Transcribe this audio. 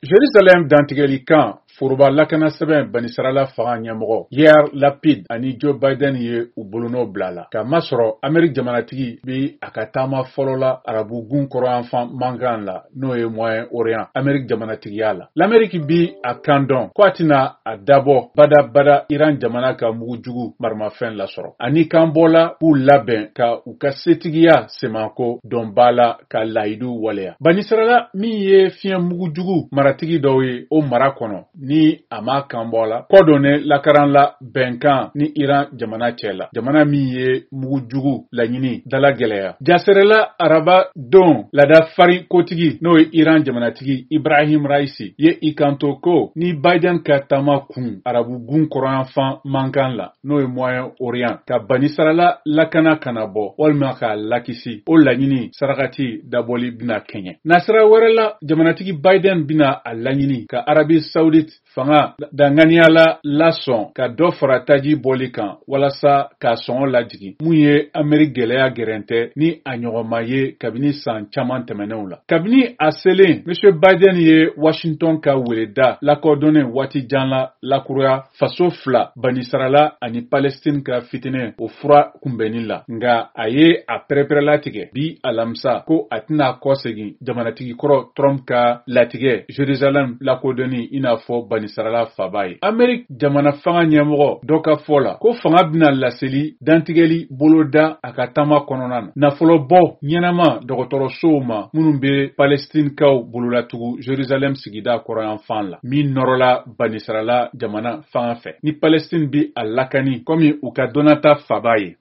Jerusalem dantigɛli kan foroba lakana sɛbɛn banisarala fanga ɲɛmɔgɔ Yair Lapid ani Joe Biden ye u bolonɔ bila la. Ka masɔrɔ Amérique jamanatigi bi a ka taama fɔlɔ la arabu gun kɔrɔyanfan mankan la n'o ye Moyen-Orient Amérique jamanatigiya la. L'Amérique bi a kan dɔn ko a tɛna a dabɔ badabada Iran jamana ka mugujugu marimafɛn lasɔrɔ. Ani kan bɔla k'u labɛn ka u ka setigiya semanko dɔnba la ka layidu waleya. Banisarala min ye fiɲɛ mugujugu maratigi dɔw ye o mara kɔnɔ ni a ma kan bɔ la kɔdɔnne lakaran la bɛnkan ni Iran jamana cɛ la. Jamana min ye mugujugu laɲini dala gɛlɛya. Jasɛrɛla araba don lada fari kotigi n'o ye Iran jamanatigi Ibrahim Raisi ye i kanto ko ni Biden ka taama kun arabu gun kɔrɔyanfan mankan la n'o ye Moyen-Orient ka banisarala lakana kana bɔ walima ka lakisi o laɲini sarakati dabɔli bina kɛɲɛ. Nasira wɛrɛ la jamanatigi Biden bina a laɲini ka Arabi Saoudite fanga danganiyala lasɔn ka dɔ fara taji bɔli kan walasa ka sɔngɔ lajigi mun ye Amérique gɛlɛya gɛrɛntɛ ni a ɲɔgɔnma ye kabini san caman tɛmɛnenw la. Kabini a selen M. Biden ye Washington ka weleda lakɔdɔnnen waati jan la lakuruya faso fila banisarala ani Palestine ka fitinɛ o fura kunbɛnni la. Nga a ye a pɛrɛpɛrɛ latigɛ bi alamisa ko a tɛna kɔsegin jamanatigi kɔrɔ Trump ka latigɛ Jerusalem lakodɔnni i n'a fɔ banisarala faba ye. Amérique jamana fanga ɲɛmɔgɔ dɔ ka fɔ la ko fanga bina laseli dantigɛli boloda a ka taama kɔnɔna na. Nafolobɔ ɲɛnama dɔgɔtɔrɔsow ma minnu be Palestinekaw bololatugu Jerusalem sigida kɔrɔyanfan la min nɔrɔla banisarala jamana fanga fɛ ni Palestine bi a lakani komi u ka dɔnnata faba ye.